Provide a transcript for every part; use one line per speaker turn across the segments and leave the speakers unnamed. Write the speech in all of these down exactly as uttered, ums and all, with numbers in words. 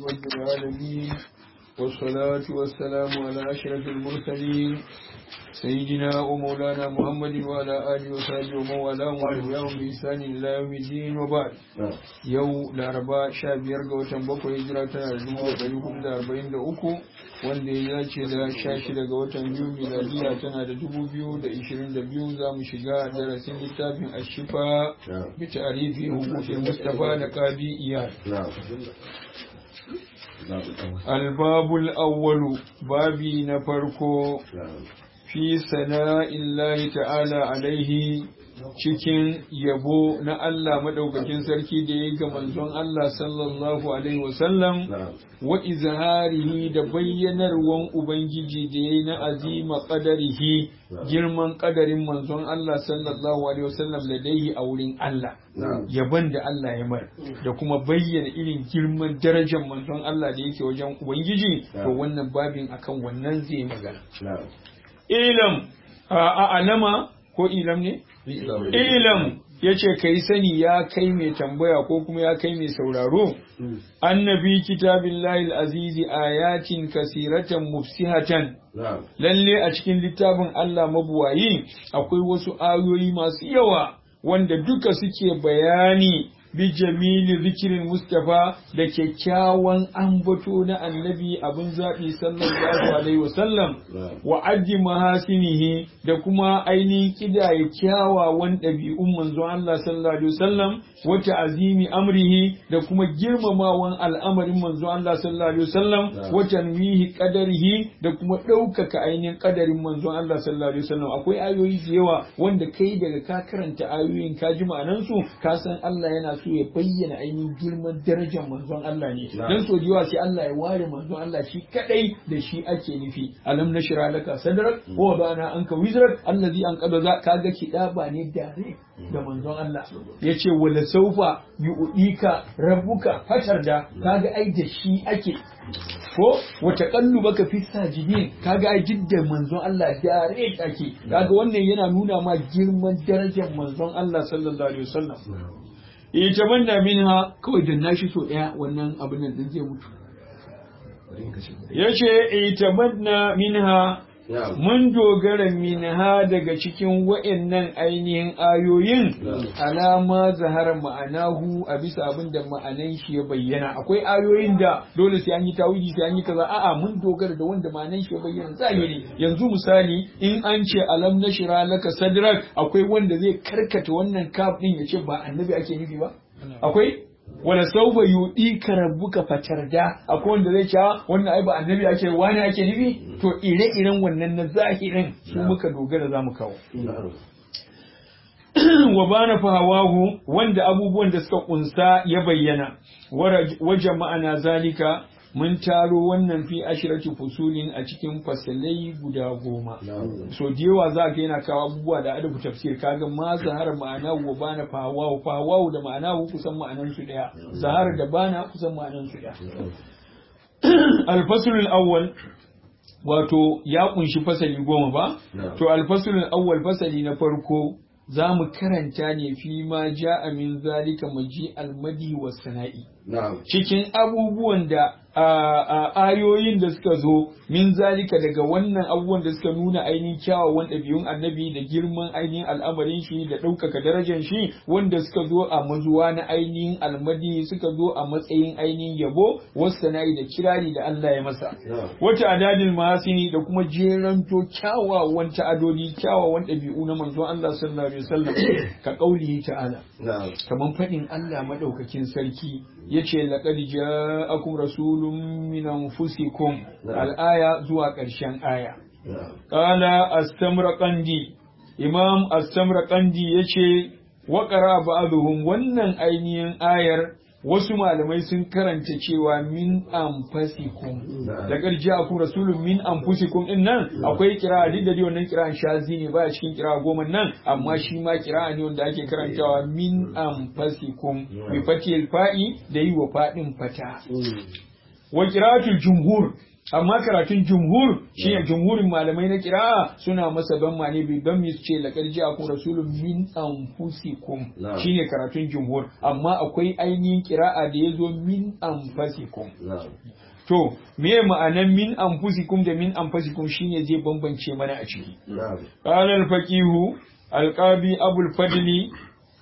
رب العالمين والصلاة والسلام على أشرف المرسلين سيدنا ومولانا محمد وعلى آله وصحبه ومن والاه وتبعهم بإحسان إلى يوم الدين وبعد يوم الأربعاء شابير غوتن بكر هجرة tana da dubu ɗari hudu da arba'in da uku wanda ya dace da sha shida ga watan biyu miladiya tana da dubu biyu da ishirin da biyu za mu shiga darasin littafin ashifa bi ta'rifi huquqil mustafa da qadi iyad albabul awwalu babi na farko fi sana'illahi ta'ala alaihi cikin yabo na Allah madaukakin sarki da ya ga manzon Allah sallallahu alaihi wasallam wa izharihi da bayyanarwan ubangiji da ya na azima qadarihi girman qadarin manzon Allah sallallahu alaihi wasallam ladaihi a wurin Allah yaban da Allah ya mar da kuma bayyana irin girman darajar manzon Allah da yake wajen ubangiji to wannan babin akan wannan zai magana ilam a alama ko ilam ne ilam ya ce ka yi sani ya kai mai tambaya ko kuma ya kai mai sauraro annabi kitabillahi azizi ayatin kasiratan mufsihatan lalle a cikin littafin Allah mabuwayi akwai wasu ayoyi masu yawa wanda duka suke bayani bi jamili zikirin Mustafa da kyakkyawan ambato na annabi abin zaɓi sallallahu alaihi wasallam wa addi mahasinihi da kuma ainihin kidaye kyawawan ɗabi'un manzon Allah sallallahu alaihi wasallam wa ta'zimi amrihi da kuma girmamawan al'amarin manzon Allah sallallahu alaihi wasallam wa tanwihi qadarihi da kuma ɗaukaka ainihin qadarin manzon Allah sallallahu alaihi wasallam akwai ayoyi da yawa wanda kai daga ka karanta ayoyin ka ji ma'anansu ka san Allah yana so ya bayyana ainihin girman darajar manzon Allah ne dan so jiwa sai Allah ya ware manzon Allah shi kadai da shi ake nufi alam nashra laka sadrak wa wadana anka wizrak allazi an qada za kaga kidaba ne dare da manzon Allah yace wala saufa yu'ika rabbuka fatarda kaga ai da shi ake ko wata baka fi sajidin kaga ai jidda manzon Allah dare ake kaga wannan yana nuna ma girman darajar manzon Allah sallallahu alaihi wasallam ita banda minha kawai da nashi so daya wannan abin nan din zai mutu yace ita banda minha mun dogara minha daga cikin wa'annan ainihin ayoyin alama zahara ma'anahu a bisa abin da ma'anan shi ya bayyana akwai ayoyin da dole sai an yi tawili sai an yi kaza a'a mun dogara da wanda ma'anan shi ya bayyana zahiri yanzu misali in an ce alam nashra laka sadrak akwai wanda zai karkata wannan kaf din ya ce ba annabi ake nufi ba akwai wala saufa yudi ka rabbuka fatarda akwai wanda zai ce wannan ai ba annabi ake wani ake nufi to ire-iren wannan na zahirin su muka dogara zamu kawo wa bana fahawahu wanda abubuwan da suka kunsa ya bayyana wa jama'ana zalika mun taro wannan fi ashirati fusulin a cikin fasalai guda goma so da yawa za ka yana kawo abubuwa da adabu tafsir kaga ma zahara ma'ana wa bana fahawahu fahawahu da ma'ana kusan ma'anan su daya zahara da bana kusan ma'anan su daya al-fasl al-awwal wato ya kunshi fasali goma ba to al-fasl al-awwal fasali na farko za mu karanta ne fi ma ja'a min zalika maji almadi wa sana'i cikin abubuwan da ayoyin da suka zo min zalika daga wannan abubuwan da suka nuna ainihin kyawawan ɗabi'un annabi da girman ainihin al'amarin shi da ɗaukaka darajar shi wanda suka zo a mazuwa na ainihin almadi suka zo a matsayin ainihin yabo wasu sana'i da kirari da Allah ya masa wata adadin mahasini da kuma jeranto kyawawan ta'adodi kyawawan ɗabi'u na manzon Allah sallallahu alaihi wasallam ka kaulihi ta'ala kaman faɗin Allah madaukakin sarki yace laqad ja'akum rasulun min anfusikum al-aya zuwa ƙarshen aya qala astamraqandi imam astamraqandi yace wa qara ba'dhum wannan ainihin ayar wasu malamai sun karanta cewa min anfusikum da garjiya ku rasulun min anfusikum din nan akwai kira duk da wannan kiran shazi ne baya cikin kira goma nan amma shi ma kira ne wanda ake karantawa min anfusikum bi fatil fa'i da yi wa fadin fata wa qira'atul jumhur amma karatun jumhur shine jumhurin malamai na kira'a suna masa ban mane bi don mi ce laqad ja'akum rasulun min anfusikum shine karatun jumhur amma akwai ainihin kira'a da yazo min anfusikum to me ma'anan min anfusikum da min anfusikum shine zai bambance mana a ciki qala al-faqihu al-qadi abul fadli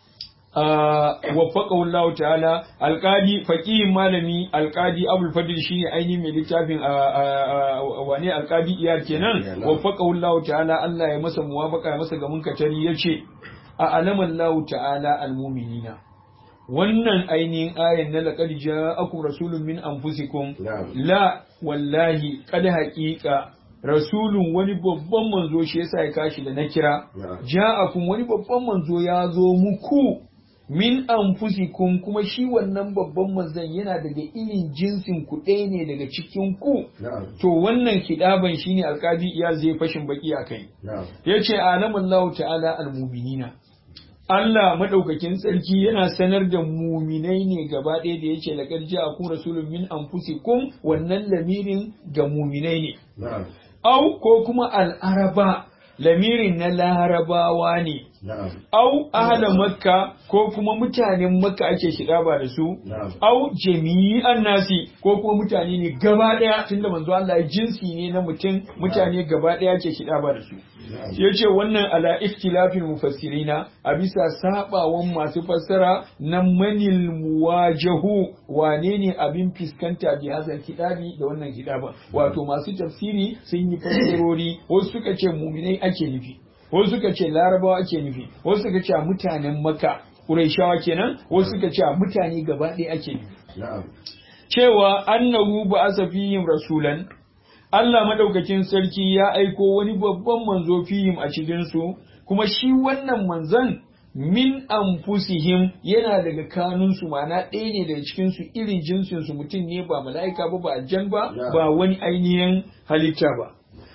waffaqahu Allah ta'ala alqadi faqihin malami alqadi abul fadl shine ainihin mai littafin wane alqadi iyar kenan waffaqahu Allah ta'ala Allah ya masa muwafaqa ya masa gamun katari yace a alama Allah ta'ala almu'minina wannan ainihin ayan na laqad ja'akum rasulun min anfusikum la wallahi qad haqiqa rasulun wani babban manzo shi yasa ya kashi da na kira ja'akum wani babban manzo ya zo muku min anfusikum kuma shi wannan babban manzon yana daga irin jinsin ku ɗaya ne daga cikin ku to wannan kidaban shine alqabi iya zai fashin baki akai yace alamullahu ta'ala almu'minina Allah madaukakin sarki yana sanar da muminai ne gaba ɗaya da yace laqad ja'akum rasulun min anfusikum wannan lamirin ga muminai ne au ko kuma al'araba lamirin na larabawa ne au ahla makka ko kuma mutanen makka ake shiga ba da su au jami'an nasi ko kuma mutane ne gaba daya tunda manzo Allah jinsi ne na mutum mutane gaba daya ake shiga ba da su yace wannan ala ikhtilafil mufassirina a bisa sabawan masu fassara na manil muwajahu wane ne abin fiskanta bi hazal kitabi da wannan kitaba wato masu tafsiri sun yi fassarori wasu suka ce mu'minai ake nufi wasu suka ce larabawa ake nufi wasu suka ce mutanen makka quraishawa kenan wasu suka ce mutane gaba ɗaya ake nufi cewa annahu ba'asa fihim rasulan Allah madaukakin sarki ya aiko wani babban manzo fihim a cikin su kuma shi wannan manzon min anfusihim yana daga kanun su mana ɗaya ne daga cikin su irin jinsin su mutum ne ba mala'ika ba ba aljan ba ba wani ainihin halitta ba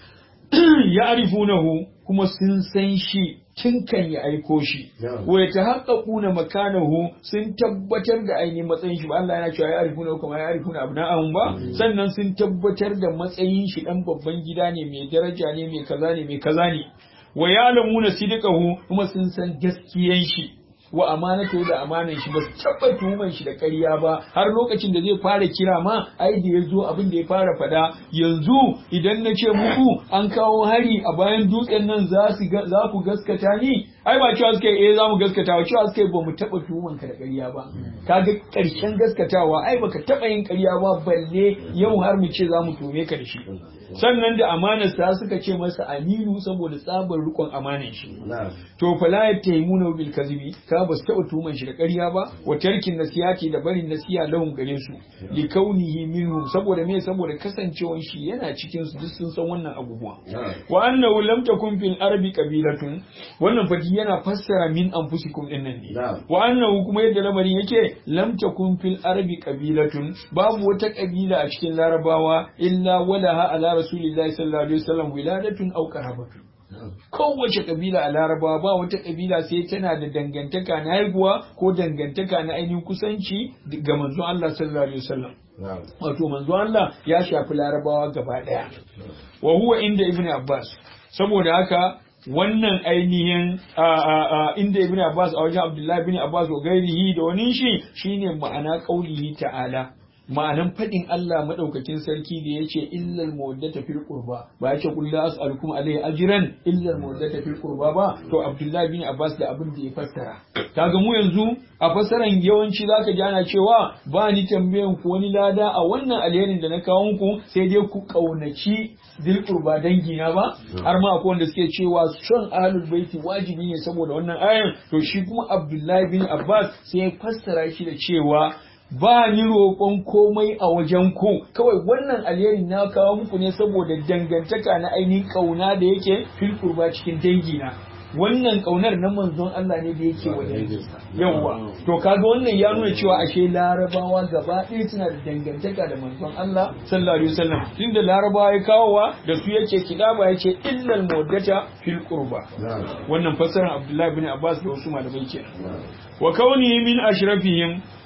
ya arifunahu kuma sun san shi tun kan ya aiko shi wa ya tahaqqaquna makanahu sun tabbatar da ainihin matsayin shi ba Allah yana cewa ya arifuna kuma ya arifuna abna'ahum ba sannan sun tabbatar da matsayin shi dan babban gida ne mai daraja ne mai kaza ne mai kaza ne wa ya'lamuna sidqahu kuma sun san gaskiyan shi wa amanatu da amanan shi ba su taba tuhuman shi da ƙarya ba har lokacin da zai fara kira ma ai da yazo abin da ya fara fada yanzu idan na ce muku an kawo hari a bayan dutsen nan za su za ku gaskata ni ai ba cewa suka eh za mu gaskata ba cewa suka ba mu taba tuhuman ka da ƙarya ba kaga ƙarshen gaskatawa ai baka taba yin ƙarya ba balle yau har mu ce za mu tuhume ka da shi sannan da amanarsa suka ce masa aminu saboda tsabar rikon amanan shi to fala ya taimuna bil kazibi ka ba su taɓa tuman shi da ƙarya ba wa tarkin nasihati da barin nasiha lahum gare su li kaunihi minhum saboda me saboda kasancewan shi yana cikin su duk sun san wannan abubuwa wa annahu lam takun fil arabi qabilatun wannan fadi yana fassara min anfusikum din nan ne wa annahu kuma yadda lamarin yake lam takun fil arabi qabilatun babu wata kabila a cikin larabawa illa walaha ala rasulillahi sallallahu alaihi wasallam wiladatun aw qarabatun kowace kabila a larabawa ba wata kabila sai tana da dangantaka na haihuwa ko dangantaka na ainihin kusanci ga manzon Allah sallallahu alaihi wasallam wato manzon Allah ya shafi larabawa gaba daya wa huwa inda ibnu abbas saboda haka wannan ainihin inda ibn abbas a wajen abdullahi ibn abbas wa gairihi da wani shi shine ma'ana qaulihi ta'ala ma'anan fadin Allah madaukakin sarki da yace illal mawaddata fil qurba ba yace qul la as'alukum alayhi ajran illal mawaddata fil qurba ba to abdullahi ibn abbas da abin da ya fassara kaga mu yanzu a fassaran yawanci zaka ji ana cewa ba ni tambayan ku wani lada a wannan alherin da na kawo muku sai dai ku kaunaci dil qurba dangi na ba har ma akwai wanda suke cewa son ahlul baiti wajibi ne saboda wannan ayan to shi kuma abdullahi bin abbas sai ya fassara shi da cewa ba ni roƙon komai a wajen ku kawai wannan alheri na kawo muku ne saboda dangantaka na ainihin kauna da yake fil qurba cikin dangi na wannan kaunar na manzon Allah ne da yake wa dangi yawa to kaga wannan ya nuna cewa ashe larabawa gaba ɗaya suna da dangantaka da manzon Allah sallallahu alaihi wasallam tunda larabawa ya kawowa da su yake kidaba yace illal mawaddata fil qurba wannan fassarar Abdullah ibn Abbas da wasu malamai ke wa kauni min ashrafihim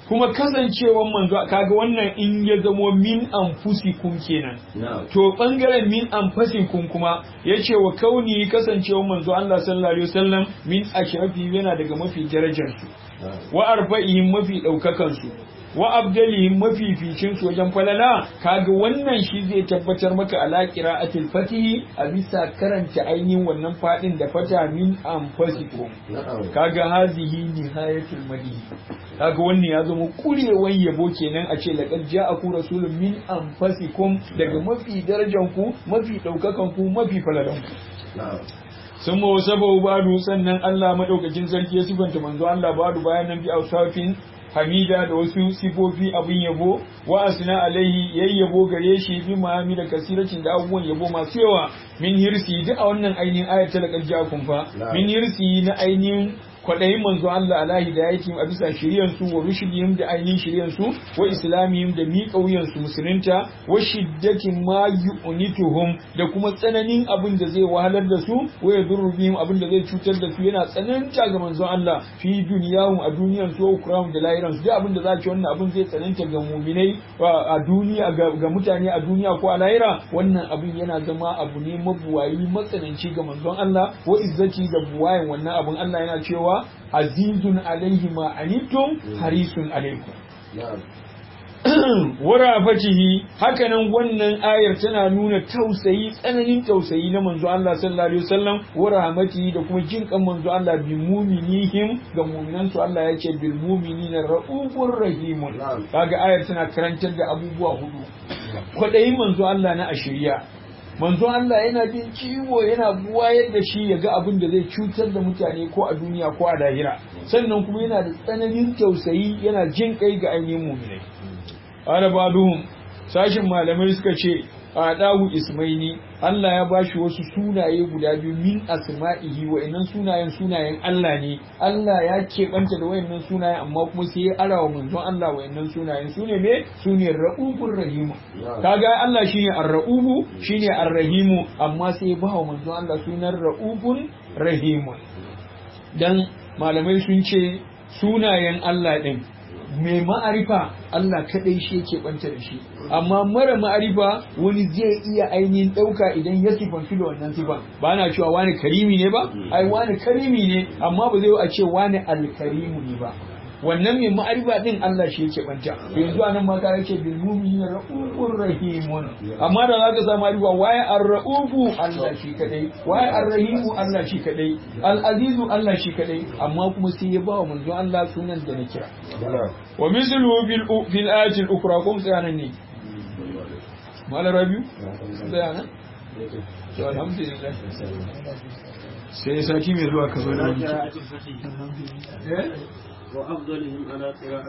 kuma kasancewan manzo kaga wannan in ya zamo min anfusikum kenan to bangaren min anfusikum kuma yace wa kauni kasancewan manzo Allah sallallahu alaihi wasallam min ashrafi yana daga mafi darajar su wa arba'ihim mafi daukakan su wa abdalihim mafificin su wajen falala kaga wannan shi zai tabbatar maka ala qira'atil fatihi a bisa karanta ainihin wannan fadin da fata min anfusikum kaga hazihi nihayatul madhi kaga wannan ya zama kurewan yabo kenan a ce laqad ja'akum rasulun min anfusikum daga mafi darajar ku mafi daukakan ku mafi falalan ku sun ma wasu badu sannan Allah madaukakin sarki ya sifanta manzo Allah badu bayan nan bi ausafin hamida da wasu sifofi abin yabo wa asna alaihi yayyabo gare shi bi ma'ami da kasiracin da abubuwan yabo masu yawa min hirsi duk a wannan ainihin ayatul laqad ja'akum fa min hirsi na ainihin kwaɗayin manzo Allah alahi da yake a bisa shiryan su wa rushdihim da ainihin shiryan su wa islamihim da miƙa wuyan su musulunta wa shiddatin ma yu'nituhum da kuma tsananin abin da zai wahalar da su wa yadurru bihim abin da zai cutar da su yana tsananta ga manzo Allah fi duniyahum a duniyan su ukram da lahiran su duk abin da za ci wannan abin zai tsananta ga mu'minai a duniya ga mutane a duniya ko a lahira wannan abin yana zama abu ne mabuwayi matsananci ga manzon Allah wa izzati da buwayen wannan abin Allah yana cewa azizun alaihi ma anittum harisun alaikum wara fatihi hakanan wannan ayar tana nuna tausayi tsananin tausayi na manzo Allah sallallahu alaihi wasallam wa rahmatihi da kuma jin kan manzo Allah bi mu'minihim ga mu'minan su Allah yake bil mu'minina raufur rahimun kaga ayar tana karantar da abubuwa hudu kwadayin manzo Allah na ashiriya manzo Allah yana jin ciwo yana buwayar da shi ya ga abin da zai cutar da mutane ko a duniya ko a lahira sannan kuma yana da tsananin tausayi yana jin kai ga ainihin mu'minai ala baduhum sashin malamai suka ce a dawu ismaini Allah ya bashi wasu sunaye guda biyu min asma'ihi wa'annan sunayen sunayen Allah ne Allah ya keɓanta da wa'annan sunayen amma kuma sai ya arawa manzon Allah wa'annan sunayen sune me sune ra'ufur rahimu kaga Allah shine ar-ra'ufu shine ar-rahimu amma sai ya bawa manzon Allah sunan ra'ufun rahimu dan malamai sun ce sunayen Allah din mai ma'arifa Allah kadai shi yake banta da shi amma mara ma'arifa wani zai iya ainihin dauka idan ya sifantu da wannan sifan ba na cewa wani karimi ne ba ai wani karimi ne amma ba zai a ce wani alkarimu ne ba wannan mai ma'arifa din Allah shi yake banta yanzu anan ma ka yake bil mu'minina raufur rahimun amma da zaka samu ma'arifa waye ar-raufu Allah shi kadai waye ar-rahimu Allah shi kadai al-azizu Allah shi kadai amma kuma sai ya bawa manzo Allah sunan da na kira wa mislu bil fil ayati al-ukhra kum sayanan ne mala rabiu sayanan to alhamdulillah sai saki mai zuwa ka zo da
وأفضلهم على قراءة